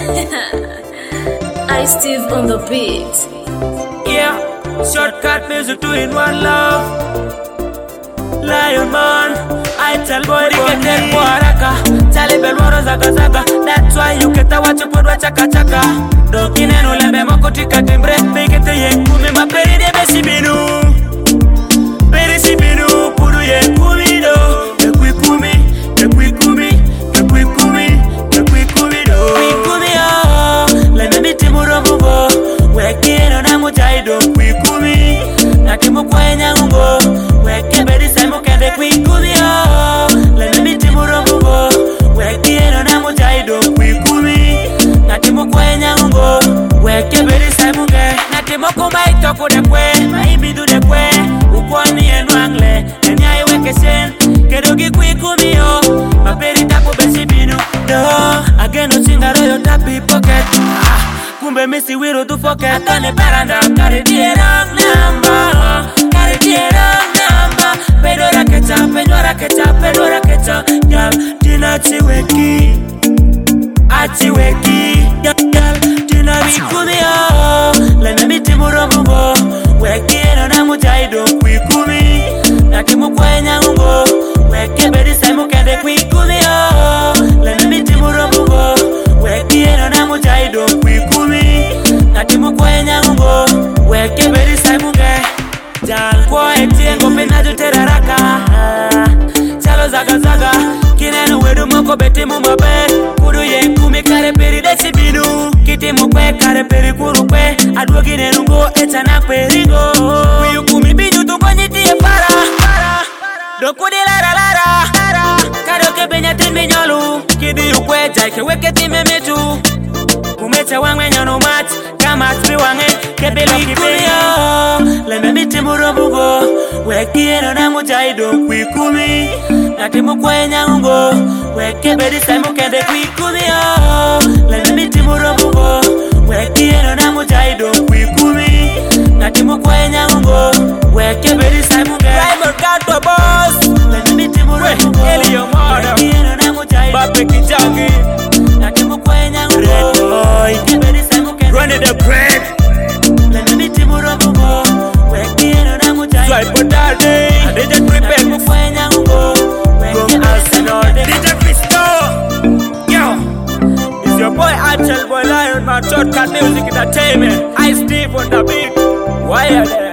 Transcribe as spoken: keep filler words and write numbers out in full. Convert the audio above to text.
I Steve on the beat. Yeah, shortcut music two in one love. Lion man, I tell boy get there for haraka. Chale belwaro zaga zaga. That's why you get a watch upon chaka chaka. Dokine no lembe moko tika timbre. Make te yekumi maperi de besi binu. Peri si binu puru yekumi do. Yekui kumi, yekui kumi, yekui kumi, yekui kumi do. Yekui oh, lembe biti muro mbo. Weki no na mujai do. Yekui kumi, natimu kwa nyango. Weki bedi saimu kende kui kumi oh. Lembe biti muro mbo. Weki no na mujai do. Yekui kumi, natimu kwa nyango. Weki bedi saimu ke. Natimu kumba itoku de kwe. Maimbi du de kwe. Ukwani enu angle. Enya iweke sen. Kedogi kui kumi yo. Maperi tapu besi binu. Do. Ageno chingaro yo tapi pocket. Ah. Kumbe misi wiro du pocket. Atone paranda. Kari die wrong number. Kari die wrong number. Pedo rakecha. Pedo rakecha. Pedo rakecha. Gal. Tina chiweki. Achiweki. Gal. Tina wikumi yo. Lena miti muro mbo. Weki eno na mujaido. Kui kumi. Nakimu kwenya mbo. Weki bedi saimu kende kui kumi yo. Lena miti muro mbo. Weki eno na mujaido. Kui kumi. Nakimu kwenya mbo. Weki bedi saimu ke. Jal kwa etiengo pena jutera raka. Chalo zaga zaga. Kinenu wedu moko beti mumabe. Kudu ye kumi kare peri desi binu. Kiti mokwe kare peri kuru kwe. Adwo kinenu ngo echa na perigo. Kuyu kumi binu tungo nyiti ye para. Dokudi lara lara. Kado kebenya timi nyolu. Kidi ukwe jaike weke time metu. Kumecha wangwe nyono mat. Kama tbi wange kebelo kibiyo. Lembe miti muro bugo. Weki eno na mujaido kui kumi. Natimu kwe nyango. Weke bedi saimu kende kui kumi yo. Lembe miti muro bugo. Weki eno na mujaido kui kumi. Natimu kwe nyango. Weke bedi saimu kende Primal Gato boss. Lembe miti muro bugo. Elio mother. Weki eno na mujaido Bape Kijangi. Natimu kwe nyango. Red boy. Weke bedi saimu kende Running the bread. Lembe miti muro bugo. Weki eno na mujaido Swipe for daddy. D J Triple. Natimu kwe nyango. From Arsenal, D J Cristo. Yo, it's your boy Angel Boy Lion Man, Shortcut Music Entertainment. I Steve on the beat. Why are they?